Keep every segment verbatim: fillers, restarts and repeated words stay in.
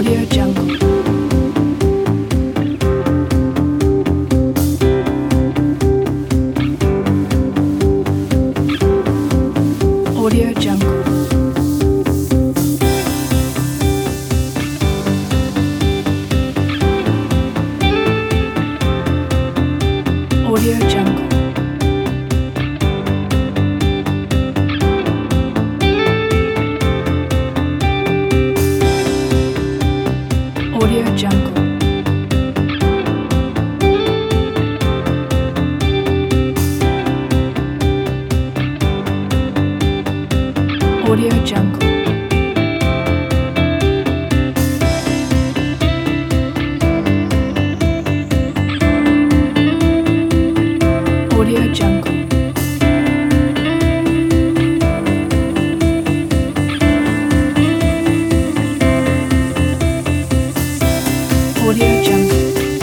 Audio Jungle. Audio Jungle. Audio Jungle. Audio Jungle. Audio Jungle. Audio Jungle. Audio Jungle.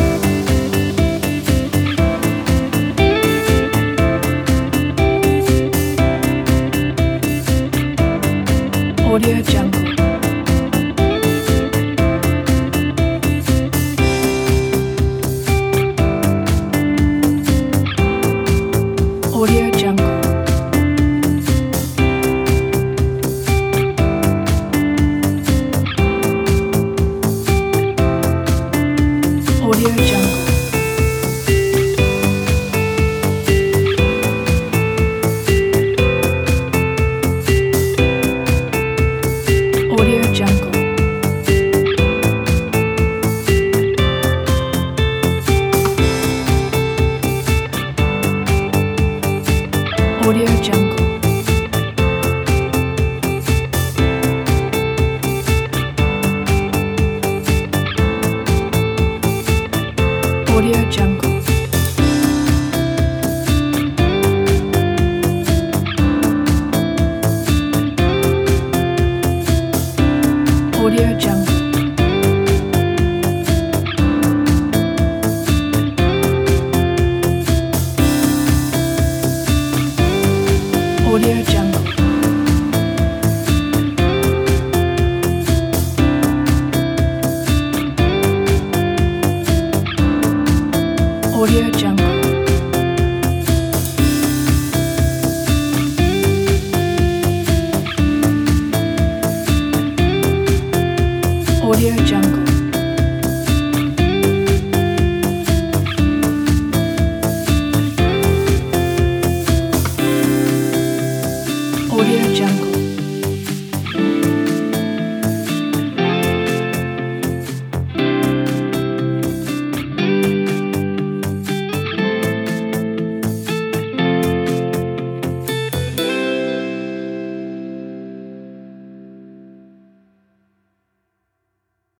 Audio Jungle. Audio Jungle. Audio Jungle. Audio Jungle. Audio Jungle. Audio Jungle. Audio Jungle. Audio Jungle. Audio Jungle. Audio Jungle.